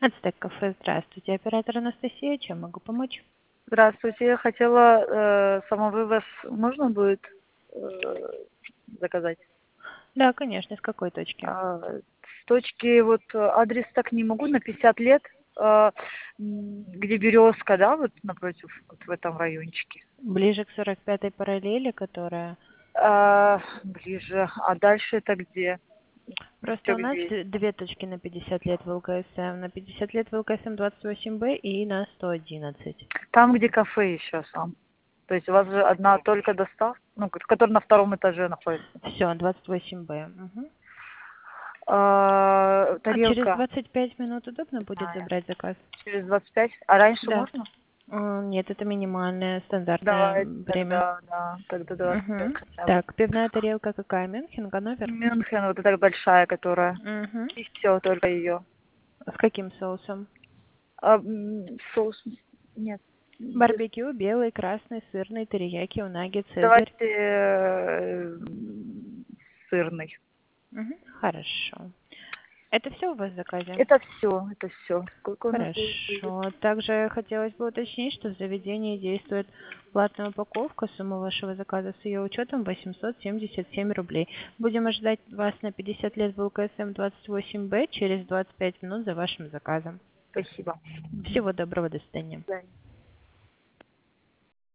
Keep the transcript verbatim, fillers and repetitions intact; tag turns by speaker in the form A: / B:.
A: Ацтек кафе, здравствуйте. Оператор Анастасия, чем могу помочь?
B: Здравствуйте, я хотела э, самовывоз, можно будет э, заказать?
A: Да, конечно, с какой точки?
B: А, с точки, вот э, адрес так не могу, на пятьдесят лет, а, м, где Березка, да, вот напротив, вот в этом райончике.
A: Ближе к сорок пятой параллели, которая...
B: А, ближе, а дальше это где?
A: Просто
B: Все
A: у нас
B: где есть?
A: д- две точки на пятьдесят лет в ЛКСМ. На пятьдесят лет в ЛКСМ двадцать восемь Б и на сто одиннадцать.
B: Там, где кафе еще сам. То есть у вас же одна только доставка, ну, к- которая на втором этаже находится.
A: Все, двадцать восемь Б. Мгм.
B: А,
A: А через
B: тарелка,
A: двадцать пять минут удобно будет
B: знаю,
A: забрать заказ?
B: через двадцать пять, а раньше
A: Да.
B: можно?
A: А, Нет, это минимальное стандартное
B: Давайте
A: время.
B: тогда, да, тогда двадцать пять
A: Угу.
B: хотя бы.
A: Так, пивная тарелка какая? Мюнхен, Ганновер?
B: Мюнхен, вот эта большая, которая.
A: Угу.
B: И все, только ее.
A: С каким соусом?
B: А, м, соус, нет, без.
A: Барбекю, белый, красный, сырный, терияки, унаги, цезарь.
B: Давайте э, м, сырный.
A: Мгм. Хорошо. Это все у вас в заказе?
B: Это все, это все. Сколько у нас будет? будет?
A: Хорошо. Также хотелось бы уточнить, что в заведении действует платная упаковка. Сумма вашего заказа с ее учетом восемьсот семьдесят семь рублей. Будем ожидать вас на пятьдесят лет в ЛКСМ двадцать восемь Б через двадцать пять минут за вашим заказом.
B: Спасибо. Мгм.
A: Всего доброго, до свидания.
B: До свидания.